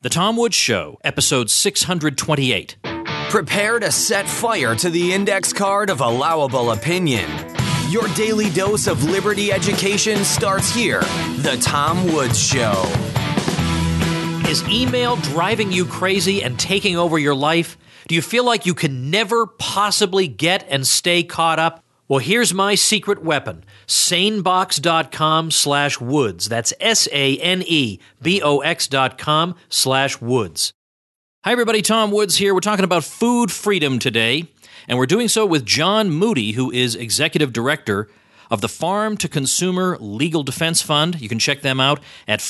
The Tom Woods Show, episode 628. Prepare to set fire to the index card of allowable opinion. Your daily dose of liberty education starts here. The Tom Woods Show. Is email driving you crazy and taking over your life? Do you feel like you can never possibly get and stay caught up? Well, here's my secret weapon, sanebox.com/woods. That's sanebox.com/woods. Hi, everybody. Tom Woods here. We're talking about food freedom today, and we're doing so with John Moody, who is Executive Director of the Farm to Consumer Legal Defense Fund. You can check them out at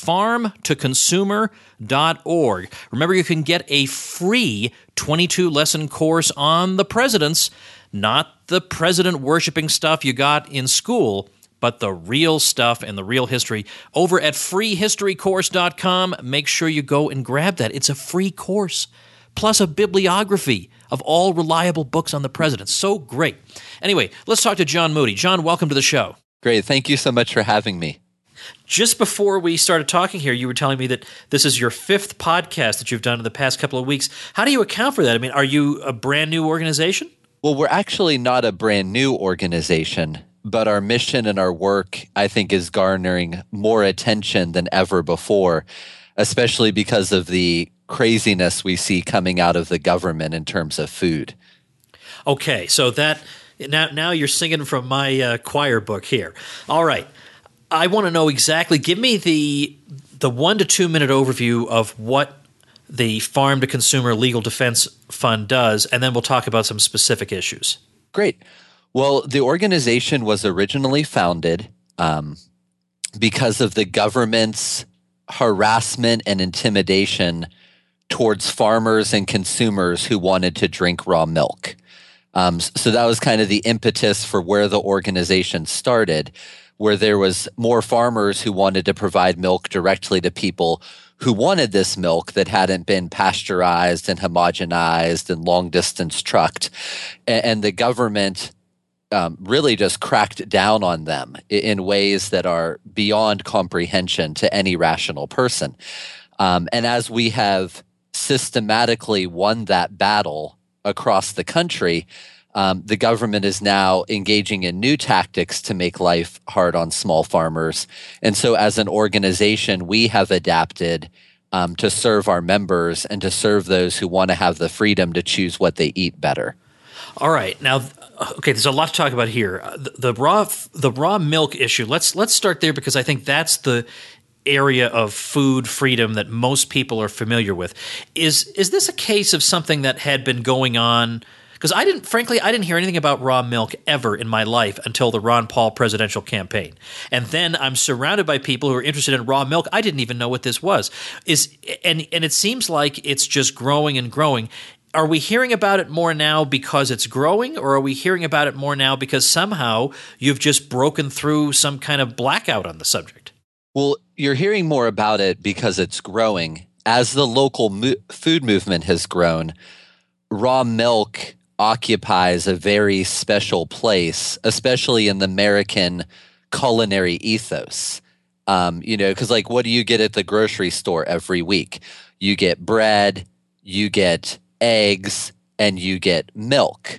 farmtoconsumer.org. Remember, you can get a free 22-lesson course on the presidents, not the president-worshipping stuff you got in school, but the real stuff and the real history over at freehistorycourse.com. Make sure you go and grab that. It's a free course, plus a bibliography of all reliable books on the president. So great. Anyway, let's talk to John Moody. John, welcome to the show. Great. Thank you so much for having me. Just before we started talking here, you were telling me that this is your fifth podcast that you've done in the past couple of weeks. How do you account for that? I mean, are you a brand new organization? Well, we're actually not a brand new organization, but our mission and our work, I think, is garnering more attention than ever before, especially because of the craziness we see coming out of the government in terms of food. Okay, so that now you're singing from my choir book here. All right, I want to know exactly. Give me the 1 to 2 minute overview of what the Farm to Consumer Legal Defense Fund does, and then we'll talk about some specific issues. Great. Well, the organization was originally founded because of the government's harassment and intimidation towards farmers and consumers who wanted to drink raw milk. So that was kind of the impetus for where the organization started, where there was more farmers who wanted to provide milk directly to people who wanted this milk that hadn't been pasteurized and homogenized and long-distance trucked. And the government really just cracked down on them in ways that are beyond comprehension to any rational person. And as we have systematically won that battle across the country, the government is now engaging in new tactics to make life hard on small farmers. And so as an organization, we have adapted to serve our members and to serve those who want to have the freedom to choose what they eat better. All right. Now, okay, there's a lot to talk about here. The raw milk issue, let's start there because I think that's the area of food freedom that most people are familiar with. Is this a case of something that had been going on? Because I didn't hear anything about raw milk ever in my life until the Ron Paul presidential campaign. And then I'm surrounded by people who are interested in raw milk. I didn't even know what this was. And it seems like it's just growing and growing. Are we hearing about it more now because it's growing, or are we hearing about it more now because somehow you've just broken through some kind of blackout on the subject? Well, you're hearing more about it because it's growing. As the local food movement has grown, raw milk occupies a very special place, especially in the American culinary ethos. Because what do you get at the grocery store every week? You get bread, you get eggs, and you get milk.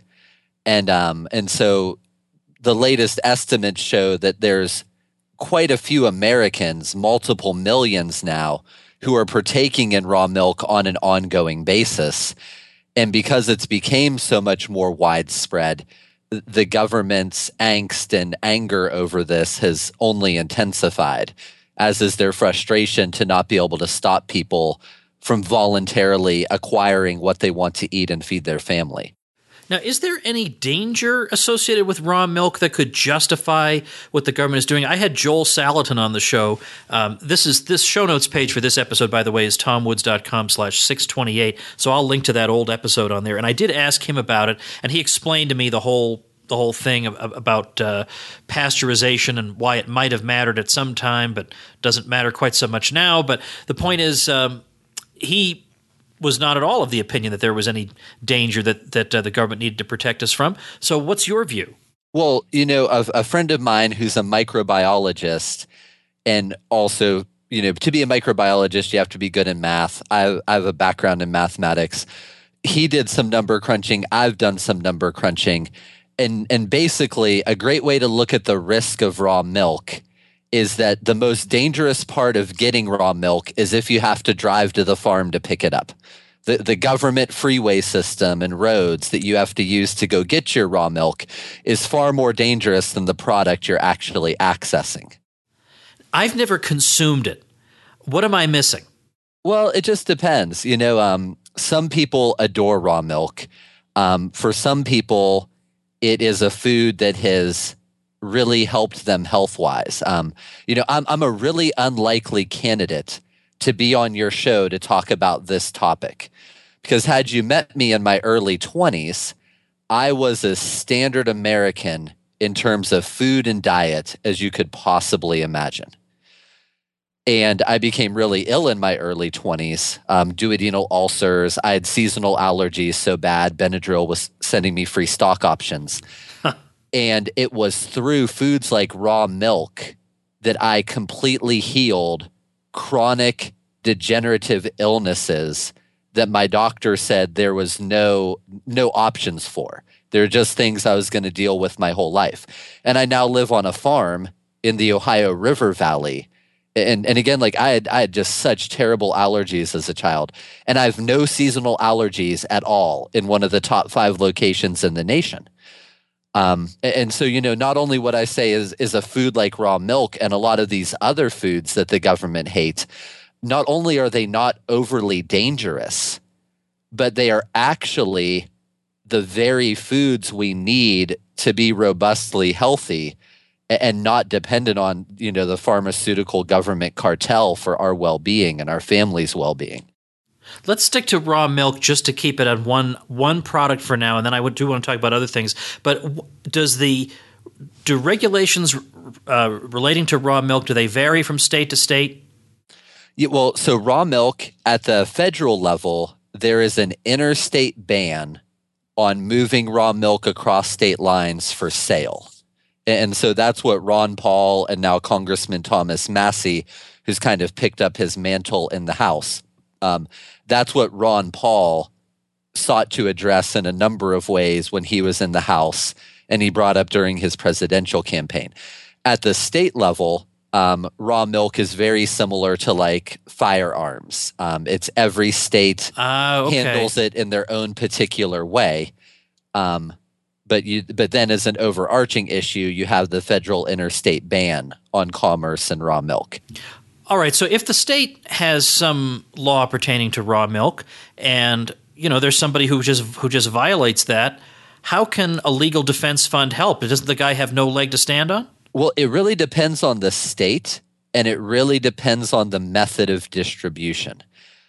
And so the latest estimates show that there's quite a few Americans, multiple millions now, who are partaking in raw milk on an ongoing basis. And because it's became so much more widespread, the government's angst and anger over this has only intensified, as is their frustration to not be able to stop people from voluntarily acquiring what they want to eat and feed their family. Now, is there any danger associated with raw milk that could justify what the government is doing? I had Joel Salatin on the show. This show notes page for this episode, by the way, is tomwoods.com/628. So I'll link to that old episode on there. And I did ask him about it, and he explained to me the whole thing about pasteurization and why it might have mattered at some time, but doesn't matter quite so much now. But the point is, he was not at all of the opinion that there was any danger that the government needed to protect us from. So what's your view? Well, a friend of mine who's a microbiologist and also, to be a microbiologist, you have to be good in math. I have a background in mathematics. He did some number crunching. I've done some number crunching. And basically, a great way to look at the risk of raw milk is that the most dangerous part of getting raw milk is if you have to drive to the farm to pick it up. The government freeway system and roads that you have to use to go get your raw milk is far more dangerous than the product you're actually accessing. I've never consumed it. What am I missing? Well, it just depends. Some people adore raw milk. For some people, it is a food that has really helped them health-wise. I'm a really unlikely candidate to be on your show to talk about this topic, because had you met me in my early 20s, I was as standard American in terms of food and diet as you could possibly imagine. And I became really ill in my early 20s, duodenal ulcers. I had seasonal allergies so bad, Benadryl was sending me free stock options. And it was through foods like raw milk that I completely healed chronic degenerative illnesses that my doctor said there was no options for. They're just things I was going to deal with my whole life. And I now live on a farm in the Ohio River Valley. And again, like I had just such terrible allergies as a child, and I have no seasonal allergies at all in one of the top 5 locations in the nation. And so, not only what I say is a food like raw milk and a lot of these other foods that the government hates, not only are they not overly dangerous, but they are actually the very foods we need to be robustly healthy and not dependent on, the pharmaceutical government cartel for our well-being and our family's well-being. Let's stick to raw milk just to keep it on one product for now, and then I do want to talk about other things. But do regulations relating to raw milk, do they vary from state to state? Yeah, well, so raw milk at the federal level, there is an interstate ban on moving raw milk across state lines for sale. And so that's what Ron Paul and now Congressman Thomas Massie, who's kind of picked up his mantle in the House, that's what Ron Paul sought to address in a number of ways when he was in the House, and he brought up during his presidential campaign. At the state level, raw milk is very similar to like firearms. It's every state handles it in their own particular way. But then as an overarching issue, you have the federal interstate ban on commerce in raw milk. All right. So if the state has some law pertaining to raw milk and, there's somebody who just violates that, how can a legal defense fund help? Doesn't the guy have no leg to stand on? Well, it really depends on the state, and it really depends on the method of distribution.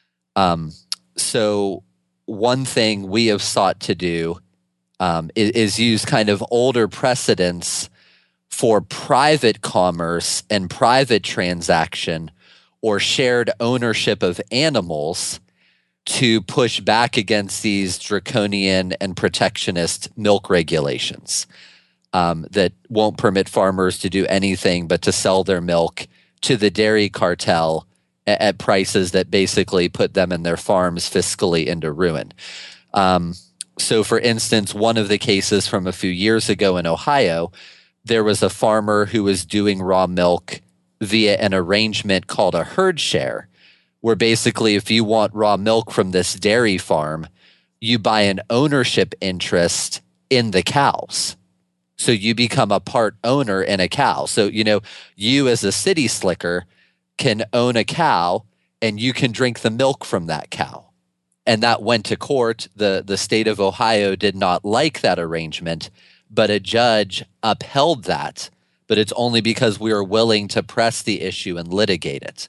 So one thing we have sought to do is use kind of older precedents for private commerce and private transaction or shared ownership of animals to push back against these draconian and protectionist milk regulations that won't permit farmers to do anything but to sell their milk to the dairy cartel at prices that basically put them and their farms fiscally into ruin. So, for instance, one of the cases from a few years ago in Ohio, there was a farmer who was doing raw milk via an arrangement called a herd share, where basically if you want raw milk from this dairy farm, you buy an ownership interest in the cows. So you become a part owner in a cow. So, you as a city slicker can own a cow and you can drink the milk from that cow. And that went to court. The state of Ohio did not like that arrangement, but a judge upheld that. But it's only because we were willing to press the issue and litigate it.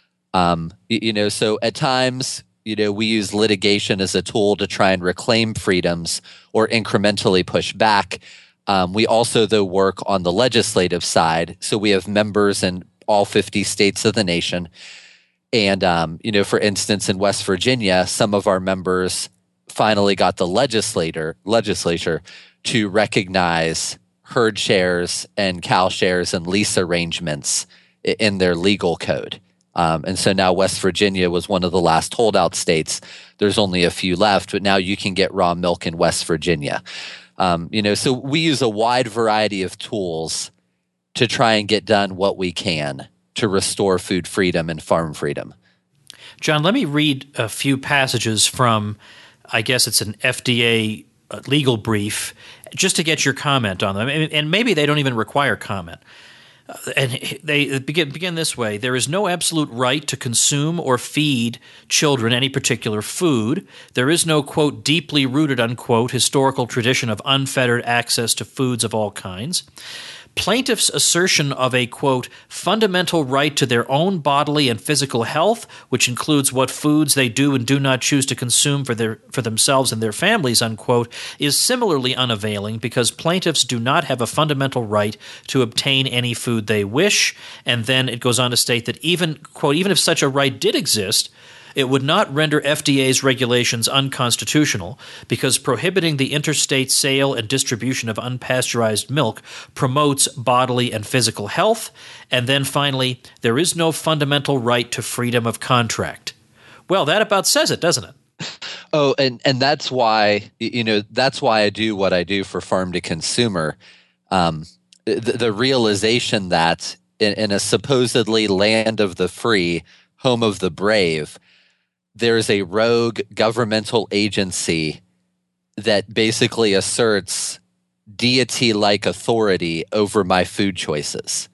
So at times, we use litigation as a tool to try and reclaim freedoms or incrementally push back. We also, though, work on the legislative side. So we have members in all 50 states of the nation. And, for instance, in West Virginia, some of our members finally got the legislature to recognize herd shares and cow shares and lease arrangements in their legal code. And so now West Virginia was one of the last holdout states. There's only a few left, but now you can get raw milk in West Virginia. So we use a wide variety of tools to try and get done what we can to restore food freedom and farm freedom. John, let me read a few passages from, I guess it's an FDA legal brief, just to get your comment on them. And maybe they don't even require comment. And they begin this way. There is no absolute right to consume or feed children any particular food. There is no, quote, deeply rooted, unquote, historical tradition of unfettered access to foods of all kinds. Plaintiffs' assertion of a, quote, fundamental right to their own bodily and physical health, which includes what foods they do and do not choose to consume for themselves and their families, unquote, is similarly unavailing because plaintiffs do not have a fundamental right to obtain any food they wish. And then it goes on to state that even, quote, even if such a right did exist, it would not render FDA's regulations unconstitutional because prohibiting the interstate sale and distribution of unpasteurized milk promotes bodily and physical health. And then finally, there is no fundamental right to freedom of contract. Well, that about says it, doesn't it? Oh, and that's why, that's why I do what I do for Farm to Consumer. The realization that in a supposedly land of the free, home of the brave, there's a rogue governmental agency that basically asserts deity-like authority over my food choices.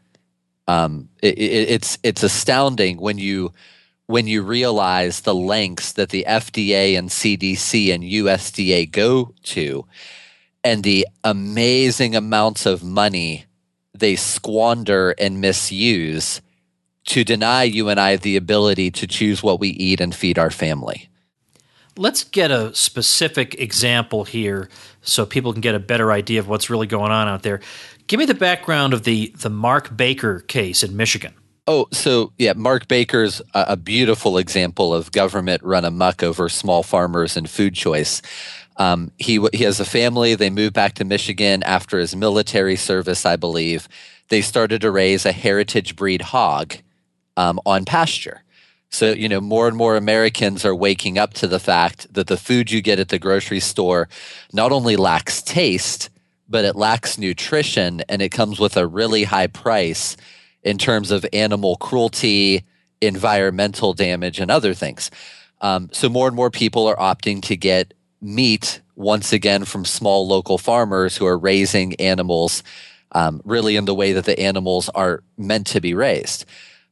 It's astounding when you realize the lengths that the FDA and CDC and USDA go to, and the amazing amounts of money they squander and misuse to deny you and I the ability to choose what we eat and feed our family. Let's get a specific example here so people can get a better idea of what's really going on out there. Give me the background of the Mark Baker case in Michigan. Oh, so yeah, Mark Baker's a beautiful example of government run amok over small farmers and food choice. He has a family. They moved back to Michigan after his military service, I believe. They started to raise a heritage breed hog on pasture. So, more and more Americans are waking up to the fact that the food you get at the grocery store not only lacks taste, but it lacks nutrition, and it comes with a really high price in terms of animal cruelty, environmental damage, and other things. So more and more people are opting to get meat, once again, from small local farmers who are raising animals really in the way that the animals are meant to be raised.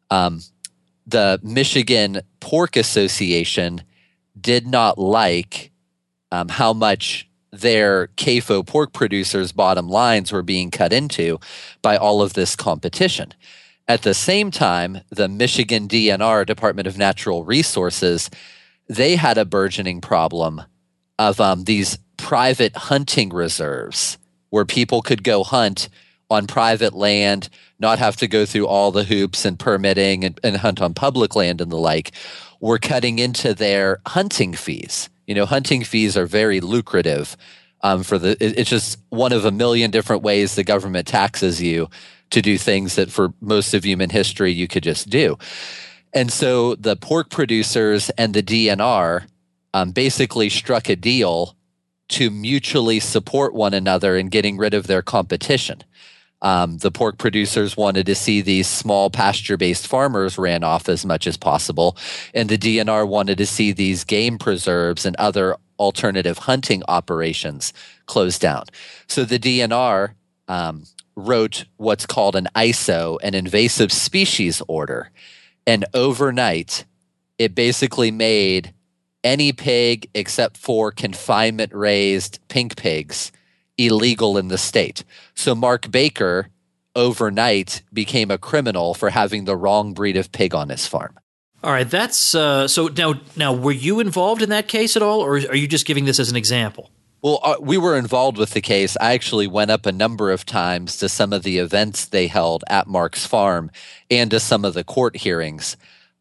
The Michigan Pork Association did not like how much their CAFO pork producers' bottom lines were being cut into by all of this competition. At the same time, the Michigan DNR, Department of Natural Resources, they had a burgeoning problem of these private hunting reserves where people could go hunt on private land, not have to go through all the hoops and permitting and hunt on public land and the like. Were cutting into their hunting fees. Hunting fees are very lucrative. It's just one of a million different ways the government taxes you to do things that for most of human history you could just do. And so the pork producers and the DNR basically struck a deal to mutually support one another in getting rid of their competition. The pork producers wanted to see these small pasture-based farmers ran off as much as possible, and the DNR wanted to see these game preserves and other alternative hunting operations closed down. So the DNR wrote what's called an ISO, an invasive species order, and overnight it basically made any pig except for confinement-raised pink pigs illegal in the state. So Mark Baker overnight became a criminal for having the wrong breed of pig on his farm. All right, that's so now were you involved in that case at all, or are you just giving this as an example? Well, we were involved with the case. I actually went up a number of times to some of the events they held at Mark's farm and to some of the court hearings.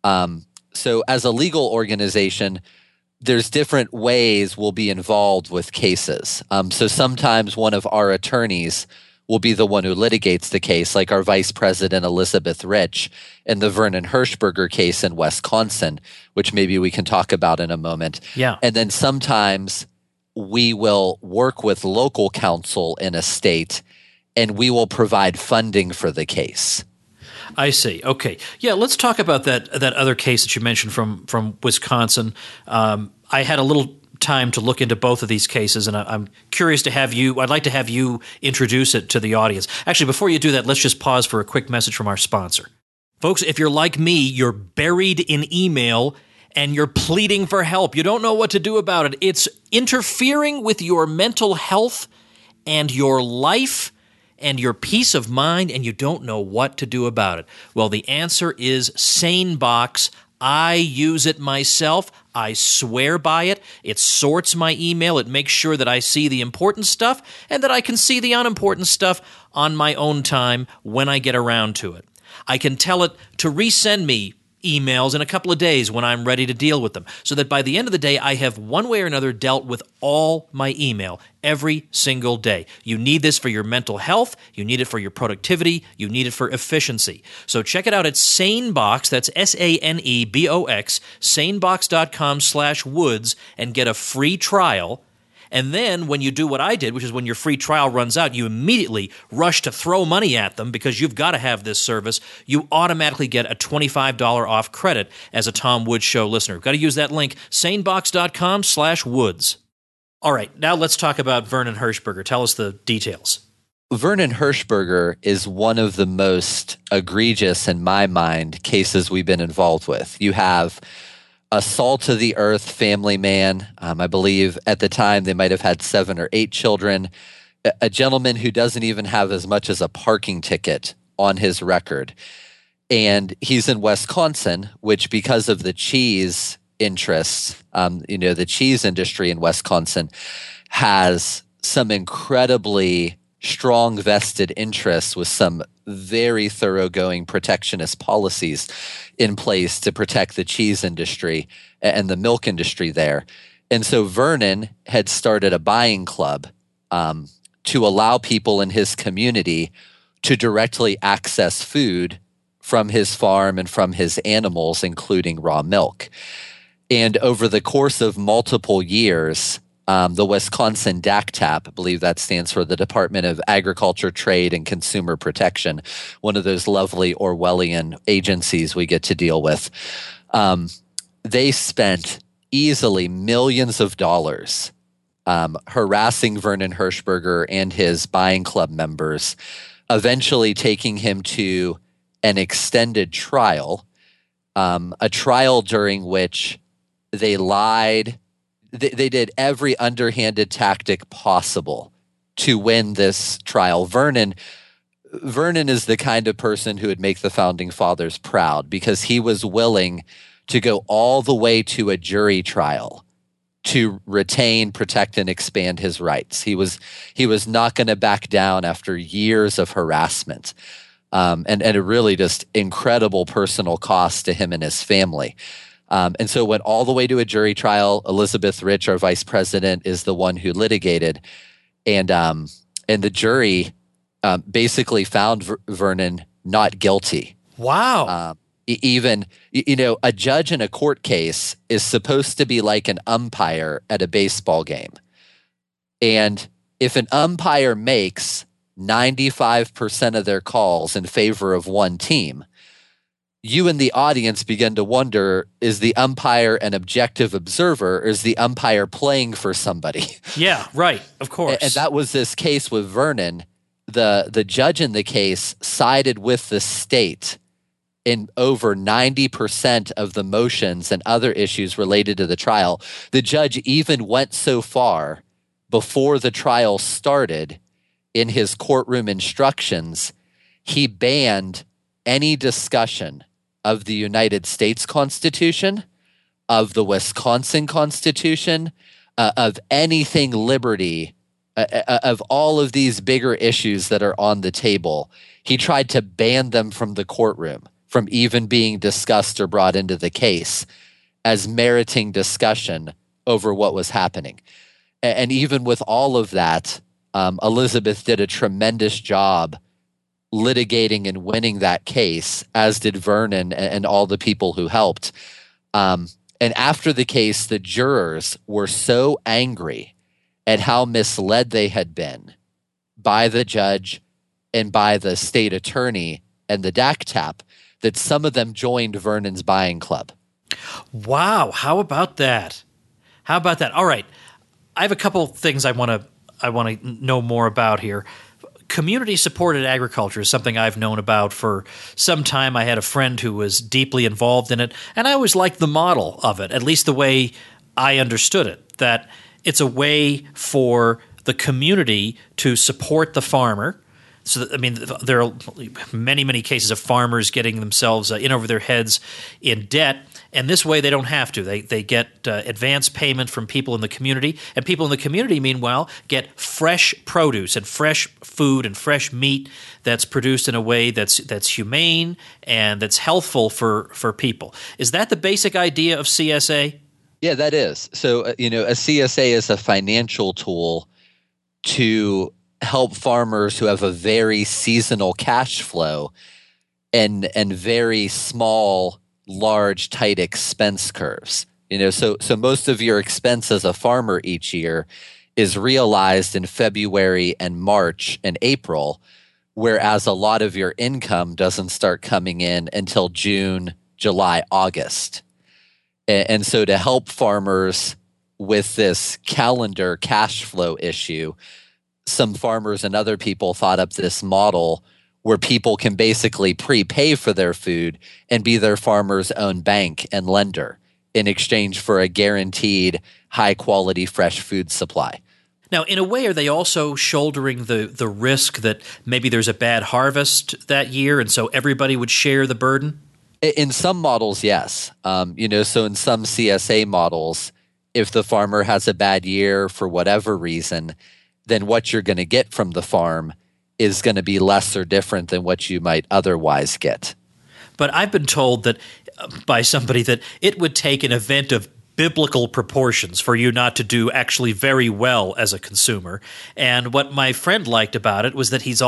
So as a legal organization, there's different ways we'll be involved with cases. So sometimes one of our attorneys will be the one who litigates the case, like our Vice President Elizabeth Rich in the Vernon Hershberger case in Wisconsin, which maybe we can talk about in a moment. Yeah. And then sometimes we will work with local counsel in a state and we will provide funding for the case. I see. Okay. Yeah, let's talk about that other case that you mentioned from Wisconsin. I had a little time to look into both of these cases, and I'm curious to have you – I'd like to have you introduce it to the audience. Actually, before you do that, let's just pause for a quick message from our sponsor. Folks, if you're like me, you're buried in email and you're pleading for help. You don't know what to do about it. It's interfering with your mental health and your life and your peace of mind, and you don't know what to do about it. Well, the answer is SaneBox. I use it myself. I swear by it. It sorts my email. It makes sure that I see the important stuff and that I can see the unimportant stuff on my own time when I get around to it. I can tell it to resend me emails in a couple of days when I'm ready to deal with them, so that by the end of the day, I have one way or another dealt with all my email every single day. You need this for your mental health. You need it for your productivity. You need it for efficiency. So check it out at SaneBox. That's SaneBox, sanebox.com/woods, and get a free trial. And then when you do what I did, which is when your free trial runs out, you immediately rush to throw money at them because you've got to have this service. You automatically get a $25 off credit as a Tom Woods Show listener. You've got to use that link, sanebox.com/woods. All right, now let's talk about Vernon Hershberger. Tell us the details. Vernon Hershberger is one of the most egregious, in my mind, cases we've been involved with. You have a salt-of-the-earth family man. I believe at the time they might have had 7 or 8 children. A gentleman who doesn't even have as much as a parking ticket on his record. And he's in Wisconsin, which because of the cheese interests, the cheese industry in Wisconsin has some incredibly strong vested interests with some very thoroughgoing protectionist policies in place to protect the cheese industry and the milk industry there. And so Vernon had started a buying club to allow people in his community to directly access food from his farm and from his animals, including raw milk. And over the course of multiple years, the Wisconsin DACTAP, I believe that stands for the Department of Agriculture, Trade, and Consumer Protection, one of those lovely Orwellian agencies we get to deal with. They spent easily millions of dollars harassing Vernon Hershberger and his buying club members, eventually taking him to an extended trial, a trial during which they lied. They did every underhanded tactic possible to win this trial. Vernon is the kind of person who would make the founding fathers proud because he was willing to go all the way to a jury trial to retain, protect, and expand his rights. He was not going to back down after years of harassment, and a really just incredible personal cost to him and his family. And so it went all the way to a jury trial. Elizabeth Rich, our vice president, is the one who litigated. And the jury basically found Vernon not guilty. Wow. Even, a judge in a court case is supposed to be like an umpire at a baseball game. And if an umpire makes 95% of their calls in favor of one team, you in the audience begin to wonder, is the umpire an objective observer or is the umpire playing for somebody? Yeah, right, of course. And that was this case with Vernon. The judge in the case sided with the state in over 90% of the motions and other issues related to the trial. The judge even went so far before the trial started in his courtroom instructions, he banned any discussion of the United States Constitution, of the Wisconsin Constitution, of anything liberty, of all of these bigger issues that are on the table. He tried to ban them from the courtroom, from even being discussed or brought into the case as meriting discussion over what was happening. And even with all of that, Elizabeth did a tremendous job litigating and winning that case, as did Vernon and all the people who helped. And after the case, the jurors were so angry at how misled they had been by the judge and by the state attorney and the DACTAP that some of them joined Vernon's buying club. Wow. How about that? How about that? All right. I have a couple things I want to know more about here. Community-supported agriculture is something I've known about for some time. I had a friend who was deeply involved in it, and I always liked the model of it, at least the way I understood it, that it's a way for the community to support the farmer. So, there are many, many cases of farmers getting themselves in over their heads in debt, and this way they don't have to. They get advance payment from people in the community, and people in the community, meanwhile, get fresh produce and fresh food and fresh meat that's produced in a way that's humane and that's healthful for people. Is that the basic idea of CSA? Yeah, that is. So, a CSA is a financial tool to help farmers who have a very seasonal cash flow and very small, large, tight expense curves. So most of your expense as a farmer each year is realized in February and March and April, whereas a lot of your income doesn't start coming in until June, July, August. And so to help farmers with this calendar cash flow issue, some farmers and other people thought up this model where people can basically prepay for their food and be their farmer's own bank and lender in exchange for a guaranteed high-quality fresh food supply. Now, in a way, are they also shouldering the risk that maybe there's a bad harvest that year, and so everybody would share the burden? In some models, yes. So in some CSA models, if the farmer has a bad year for whatever reason, then what you're going to get from the farm is going to be less or different than what you might otherwise get. But I've been told that by somebody that it would take an event of biblical proportions for you not to do actually very well as a consumer. And what my friend liked about it was that he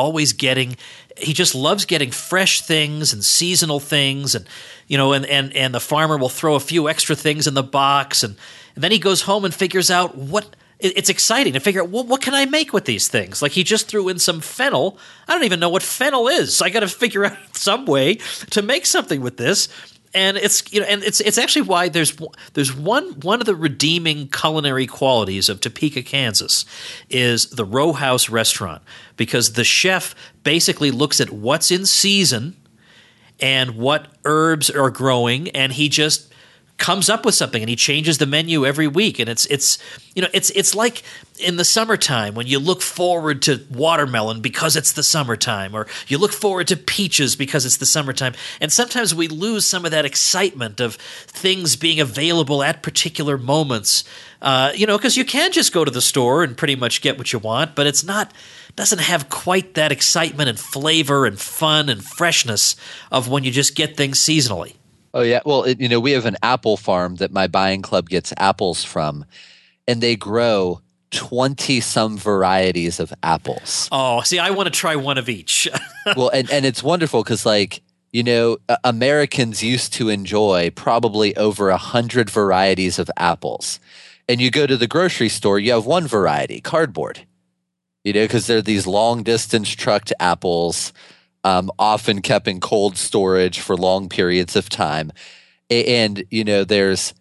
just loves getting fresh things and seasonal things, and and the farmer will throw a few extra things in the box, and then he goes home and figures out it's exciting to figure out, what can I make with these things? Like, he just threw in some fennel. I don't even know what fennel is. So I got to figure out some way to make something with this. And it's actually why there's one of the redeeming culinary qualities of Topeka, Kansas, is the Row House restaurant, because the chef basically looks at what's in season and what herbs are growing, and he just comes up with something, and he changes the menu every week. And it's like in the summertime when you look forward to watermelon because it's the summertime, or you look forward to peaches because it's the summertime. And sometimes we lose some of that excitement of things being available at particular moments, because you can just go to the store and pretty much get what you want, but doesn't have quite that excitement and flavor and fun and freshness of when you just get things seasonally. Oh, yeah. Well, we have an apple farm that my buying club gets apples from, and they grow 20-some varieties of apples. Oh, see, I want to try one of each. Well, and it's wonderful because, Americans used to enjoy probably over 100 varieties of apples. And you go to the grocery store, you have one variety, cardboard, because they're these long-distance trucked apples, often kept in cold storage for long periods of time. And, there's,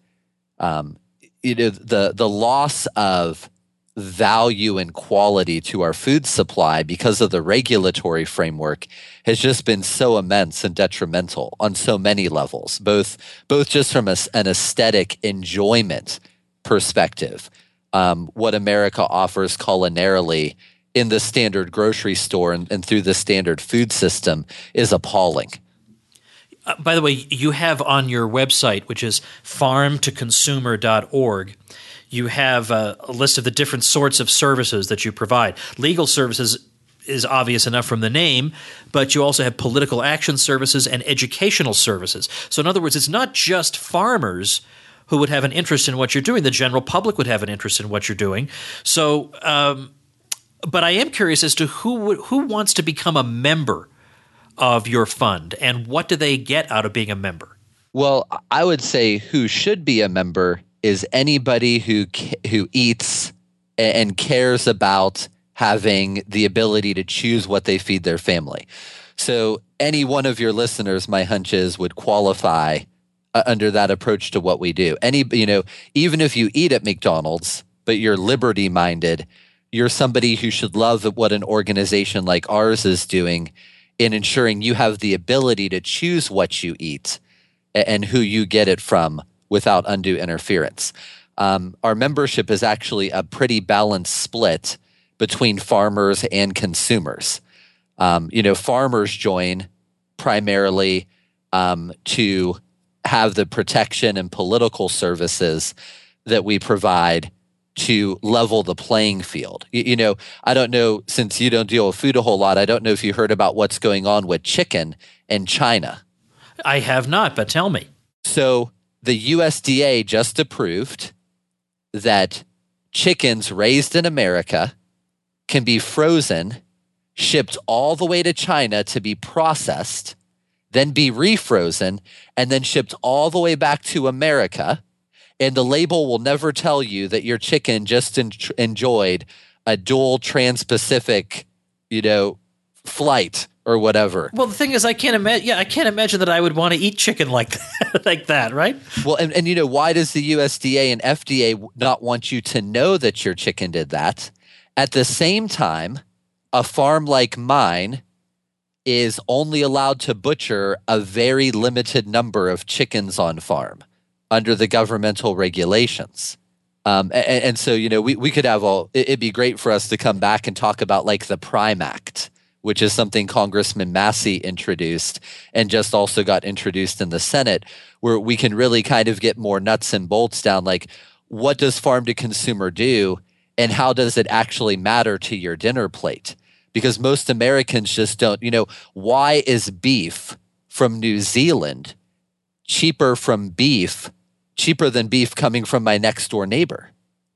the loss of value and quality to our food supply because of the regulatory framework has just been so immense and detrimental on so many levels, both just from an aesthetic enjoyment perspective. What America offers culinarily in the standard grocery store and through the standard food system is appalling. By the way, you have on your website, which is farmtoconsumer.org, you have a list of the different sorts of services that you provide. Legal services is obvious enough from the name, but you also have political action services and educational services. So in other words, it's not just farmers who would have an interest in what you're doing. The general public would have an interest in what you're doing. So But I am curious as to who wants to become a member of your fund, and what do they get out of being a member? Well, I would say who should be a member is anybody who eats and cares about having the ability to choose what they feed their family. So any one of your listeners, my hunch is, would qualify under that approach to what we do. Even if you eat at McDonald's, but you're liberty minded, you're somebody who should love what an organization like ours is doing in ensuring you have the ability to choose what you eat and who you get it from without undue interference. Our membership is actually a pretty balanced split between farmers and consumers. Farmers join primarily to have the protection and political services that we provide to level the playing field. I don't know, since you don't deal with food a whole lot, I don't know if you heard about what's going on with chicken in China. I have not, but tell me. So the USDA just approved that chickens raised in America can be frozen, shipped all the way to China to be processed, then be refrozen, and then shipped all the way back to America. And the label will never tell you that your chicken just enjoyed a dual trans-Pacific, flight or whatever. Well, the thing is, I can't imagine that I would want to eat chicken like that, like that, right? Well, and why does the USDA and FDA not want you to know that your chicken did that? At the same time, a farm like mine is only allowed to butcher a very limited number of chickens on farm under the governmental regulations. And so, we could have it'd be great for us to come back and talk about like the Prime Act, which is something Congressman Massey introduced and just also got introduced in the Senate, where we can really kind of get more nuts and bolts down, like what does farm to consumer do and how does it actually matter to your dinner plate? Because most Americans just don't, why is beef from New Zealand cheaper than beef coming from my next door neighbor?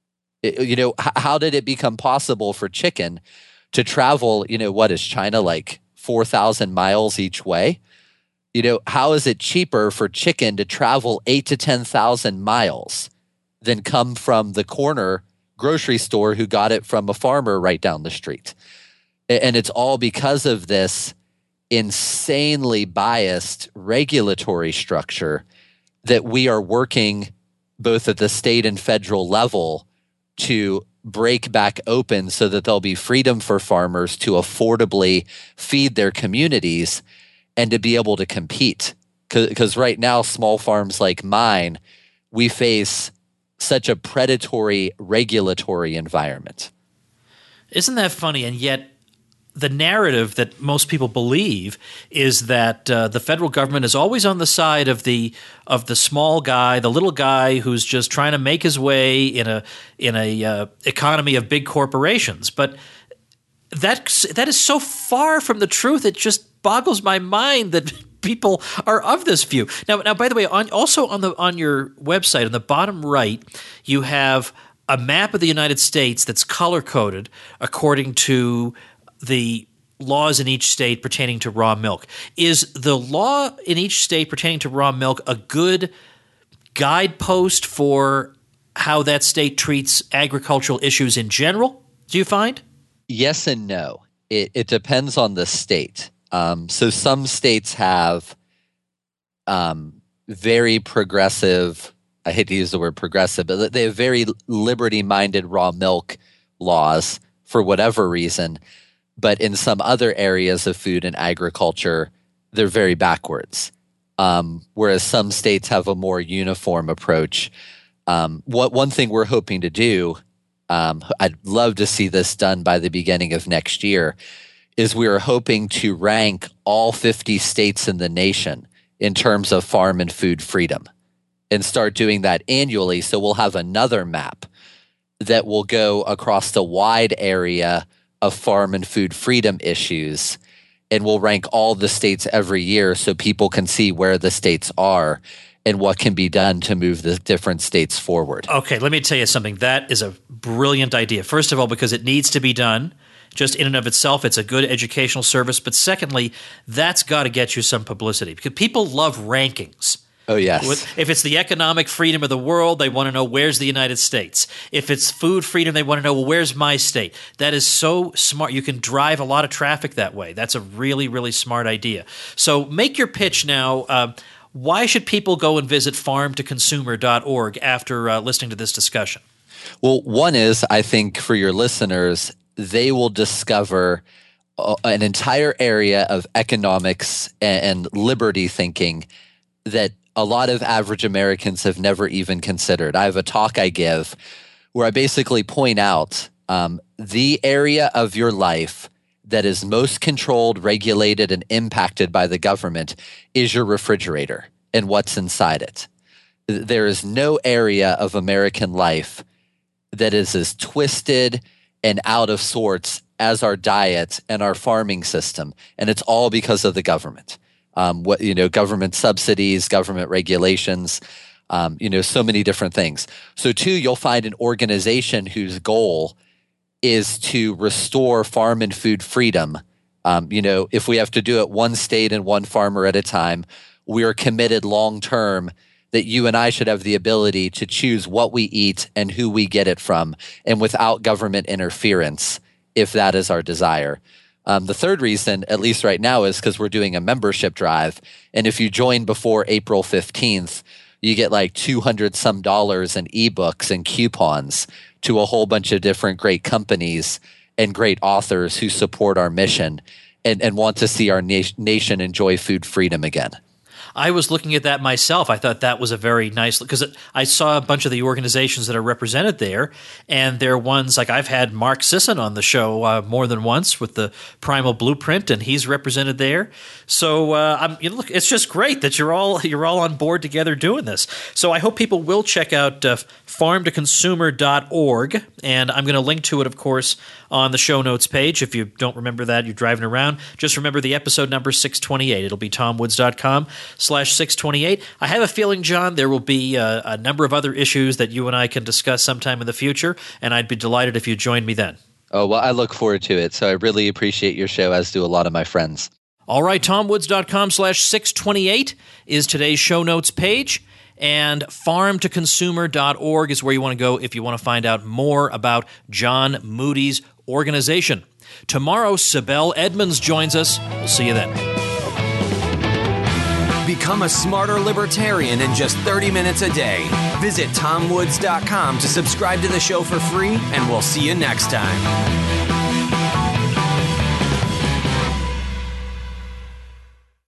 How did it become possible for chicken to travel, what is China, like 4,000 miles each way? How is it cheaper for chicken to travel 8 to 10,000 miles than come from the corner grocery store who got it from a farmer right down the street? And it's all because of this insanely biased regulatory structure that we are working both at the state and federal level to break back open so that there'll be freedom for farmers to affordably feed their communities and to be able to compete. Because right now, small farms like mine, we face such a predatory regulatory environment. Isn't that funny? And yet the narrative that most people believe is that the federal government is always on the side of the small guy, the little guy who's just trying to make his way in a economy of big corporations. But that is so far from the truth. It just boggles my mind that people are of this view. Now, by the way, on your website on the bottom right, you have a map of the United States that's color coded according to the laws in each state pertaining to raw milk. Is the law in each state pertaining to raw milk a good guidepost for how that state treats agricultural issues in general, do you find? Yes and no. It depends on the state. So some states have very progressive, I hate to use the word progressive, but they have very liberty-minded raw milk laws for whatever reason. But in some other areas of food and agriculture, they're very backwards. Whereas some states have a more uniform approach. One thing we're hoping to do, I'd love to see this done by the beginning of next year, is we are hoping to rank all 50 states in the nation in terms of farm and food freedom and start doing that annually. So we'll have another map that will go across the wide area of farm and food freedom issues, and we'll rank all the states every year so people can see where the states are and what can be done to move the different states forward. Okay, let me tell you something. That is a brilliant idea. First of all, because it needs to be done, just in and of itself, it's a good educational service. But secondly, that's got to get you some publicity because people love rankings. Oh, yes. If it's the economic freedom of the world, they want to know where's the United States. If it's food freedom, they want to know, well, where's my state? That is so smart. You can drive a lot of traffic that way. That's a really, really smart idea. So make your pitch now. Why should people go and visit farmtoconsumer.org after listening to this discussion? Well, one is, I think for your listeners, they will discover an entire area of economics and liberty thinking that a lot of average Americans have never even considered. I have a talk I give where I basically point out the area of your life that is most controlled, regulated, and impacted by the government is your refrigerator and what's inside it. There is no area of American life that is as twisted and out of sorts as our diet and our farming system, and it's all because of the government. Government subsidies, government regulations, so many different things. So two, you'll find an organization whose goal is to restore farm and food freedom. If we have to do it one state and one farmer at a time, we are committed long term that you and I should have the ability to choose what we eat and who we get it from, and without government interference, if that is our desire. The third reason, at least right now, is because we're doing a membership drive. And if you join before April 15th, you get like $200-some in ebooks and coupons to a whole bunch of different great companies and great authors who support our mission and want to see our nation enjoy food freedom again. I was looking at that myself. I thought that was a very nice, because I saw a bunch of the organizations that are represented there, and they're ones like I've had Mark Sisson on the show more than once with the Primal Blueprint, and he's represented there. So look, it's just great that you're all on board together doing this. So I hope people will check out farmtoconsumer.org, and I'm going to link to it, of course, on the show notes page. If you don't remember that, you're driving around, just remember the episode number 628. It'll be tomwoods.com/628. I have a feeling, John, there will be a number of other issues that you and I can discuss sometime in the future, and I'd be delighted if you joined me then. Oh, well, I look forward to it. So I really appreciate your show, as do a lot of my friends. All right, tomwoods.com/628 is today's show notes page. And farmtoconsumer.org is where you want to go if you want to find out more about John Moody's organization. Tomorrow, Sibel Edmonds joins us. We'll see you then. Become a smarter libertarian in just 30 minutes a day. Visit tomwoods.com to subscribe to the show for free, and we'll see you next time.